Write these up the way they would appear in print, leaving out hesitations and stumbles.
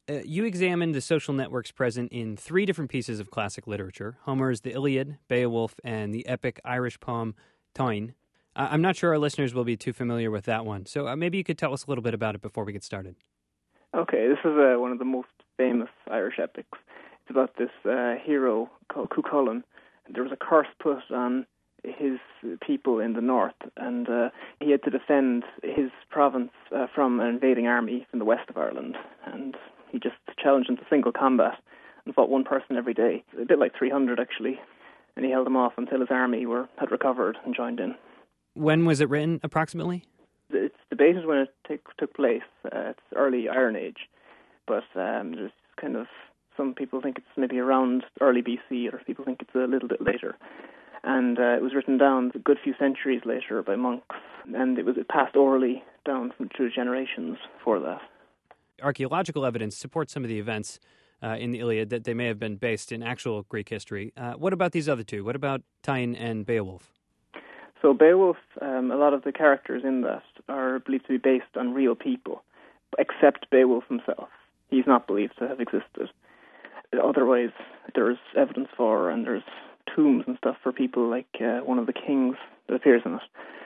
You examined the social networks present in three different pieces of classic literature: Homer's The Iliad, Beowulf, and the epic Irish poem Táin. I'm not sure our listeners will be too familiar with that one, so maybe you could tell us a little bit about it before we get started. Okay, this is one of the most famous Irish epics. It's about this hero called Cuchulainn. There was a curse put on his people in the north, and he had to defend his province from an invading army from the west of Ireland. And he just challenged them to single combat and fought one person every day, a bit like 300 actually. And he held them off until his army had recovered and joined in. When was it written, approximately? It's debated when it took place. It's early Iron Age, but there's kind of some people think it's maybe around early BC, or people think it's a little bit later. And it was written down a good few centuries later by monks, and it passed orally down through generations for that. Archaeological evidence supports some of the events in the Iliad that they may have been based in actual Greek history. What about these other two? What about Táin and Beowulf? So Beowulf, a lot of the characters in that are believed to be based on real people, except Beowulf himself. He's not believed to have existed. Otherwise, there's evidence for, and there's tombs and stuff for people like one of the kings that appears in it.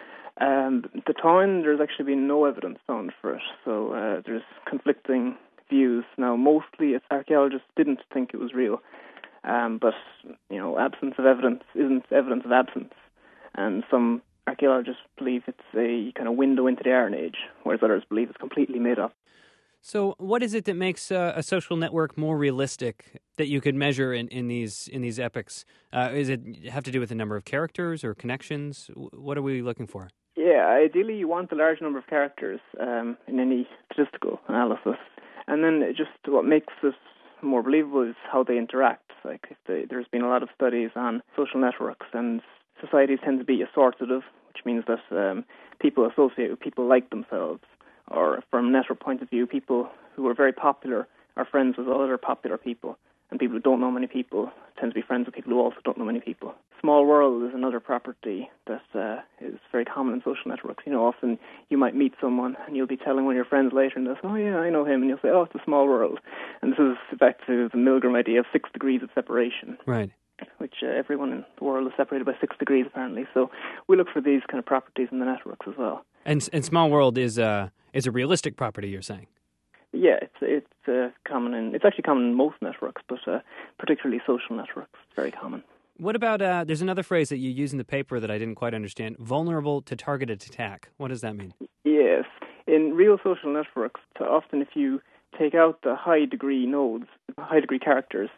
The Táin, there's actually been no evidence found for it, so there's conflicting views. Now, mostly archaeologists didn't think it was real, but, absence of evidence isn't evidence of absence. And some archaeologists believe it's a kind of window into the Iron Age, whereas others believe it's completely made up. So what is it that makes a social network more realistic that you could measure in these epics? Is it have to do with the number of characters or connections? What are we looking for? Yeah, ideally you want a large number of characters in any statistical analysis. And then just what makes this more believable is how they interact. Like there's been a lot of studies on social networks, and societies tend to be assortative, which means that people associate with people like themselves. Or from a network point of view, people who are very popular are friends with other popular people, and people who don't know many people tend to be friends with people who also don't know many people. Small world is another property that is very common in social networks. Often you might meet someone and you'll be telling one of your friends later, and they'll say, "Oh yeah, I know him," and you'll say, "Oh, it's a small world." And this is back to the Milgram idea of 6 degrees of separation. Right. Which everyone in the world is separated by 6 degrees, apparently. So we look for these kind of properties in the networks as well. And small world is a realistic property, you're saying? Yeah, it's common it's actually common in most networks, but particularly social networks, it's very common. What about there's another phrase that you use in the paper that I didn't quite understand: vulnerable to targeted attack. What does that mean? Yes, in real social networks, often if you take out the high degree nodes, high degree characters.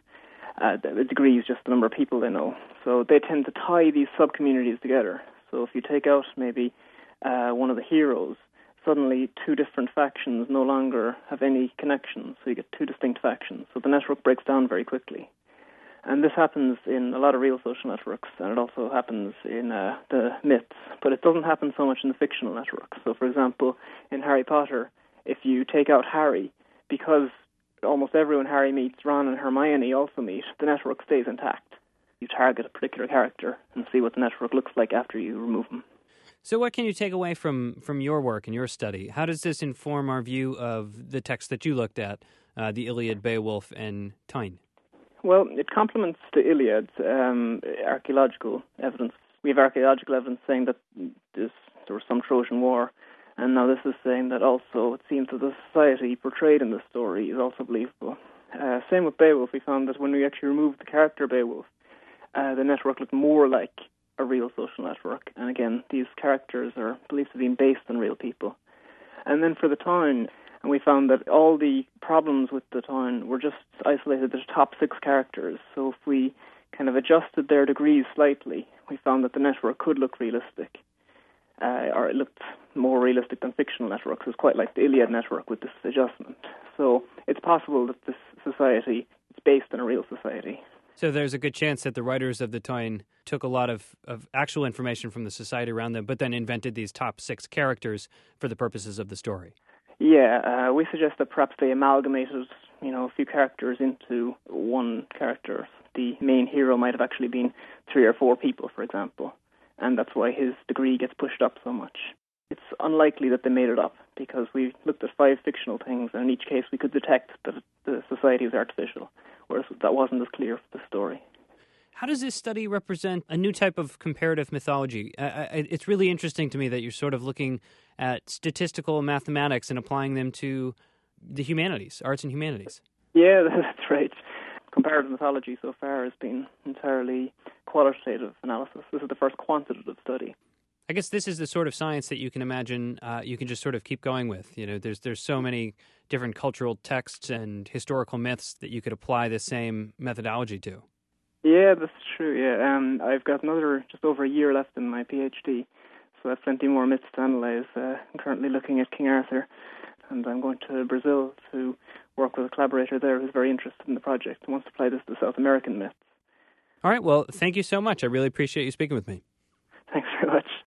The degree is just the number of people they know. So they tend to tie these sub-communities together. So if you take out maybe one of the heroes, suddenly 2 different factions no longer have any connection. So you get 2 distinct factions. So the network breaks down very quickly. And this happens in a lot of real social networks, and it also happens in the myths. But it doesn't happen so much in the fictional networks. So for example, in Harry Potter, if you take out Harry, because almost everyone Harry meets, Ron and Hermione also meet, the network stays intact. You target a particular character and see what the network looks like after you remove them. So what can you take away from your work and your study? How does this inform our view of the text that you looked at, the Iliad, Beowulf, and Táin? Well, it complements the Iliad, archaeological evidence. We have archaeological evidence saying that there was some Trojan War. And now this is saying that also it seems that the society portrayed in the story is also believable. Same with Beowulf. We found that when we actually removed the character Beowulf, the network looked more like a real social network. And again, these characters are believed to be based on real people. And then for the Táin, and we found that all the problems with the Táin were just isolated to the top 6 characters. So if we kind of adjusted their degrees slightly, we found that the network could look realistic. Or it looked more realistic than fictional networks. It's quite like the Iliad network with this adjustment. So it's possible that this society is based on a real society. So there's a good chance that the writers of the Táin took a lot of actual information from the society around them, but then invented these top 6 characters for the purposes of the story. Yeah, we suggest that perhaps they amalgamated, a few characters into one character. The main hero might have actually been 3 or 4 people, for example. And that's why his degree gets pushed up so much. It's unlikely that they made it up, because we looked at 5 fictional things, and in each case we could detect that the society was artificial, whereas that wasn't as clear for the story. How does this study represent a new type of comparative mythology? It's really interesting to me that you're sort of looking at statistical mathematics and applying them to the humanities, arts and humanities. Yeah, that's right. Comparative mythology so far has been entirely qualitative analysis. This is the first quantitative study. I guess this is the sort of science that you can imagine you can just sort of keep going with. You know, there's so many different cultural texts and historical myths that you could apply the same methodology to. Yeah, that's true, yeah. I've got just over a year left in my PhD, so I have plenty more myths to analyse. I'm currently looking at King Arthur, and I'm going to Brazil to work with a collaborator there who's very interested in the project and wants to apply this to South American myths. All right, well, thank you so much. I really appreciate you speaking with me. Thanks very much.